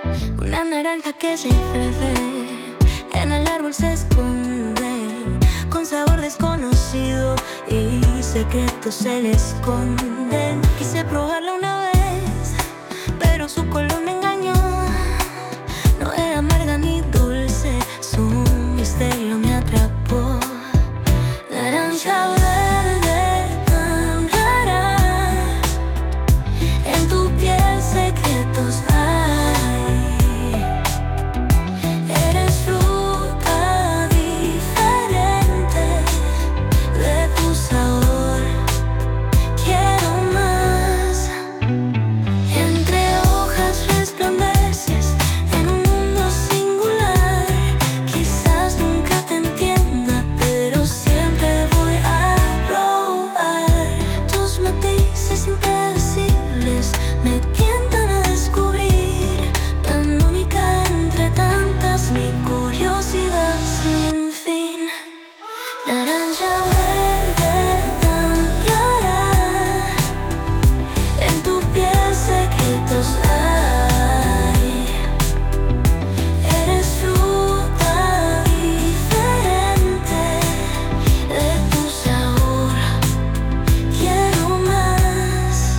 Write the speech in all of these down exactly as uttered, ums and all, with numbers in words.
Una naranja que se ve en el árbol se esconde, con sabor desconocido y secretos se le esconden. Quise probarla una vez, pero su color me engañó. No era amarga ni dulce, su misterio me atrapó. Naranja verde tan rara, en tu piel secretos hay. Eres fruta diferente, de tu sabor quiero más. Entre hojas resplandeces en un mundo singular. Quizás nunca te entienda, pero siempre voy a probar. Tus matices impredecibles me tientan a descubrir, tan única entre tantas, mi curiosidad sin fin. Naranja verde tan clara, en tu piel secretos hay. Eres fruta diferente, de tu sabor quiero más.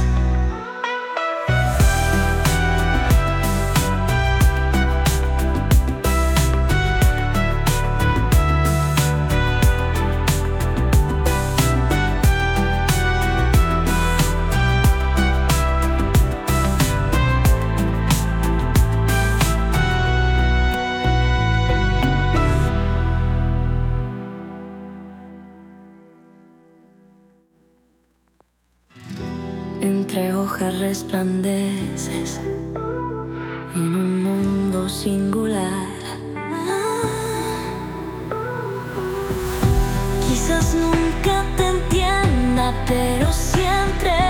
Entre hojas resplandeces en un mundo singular. Quizás nunca te entienda, pero siempre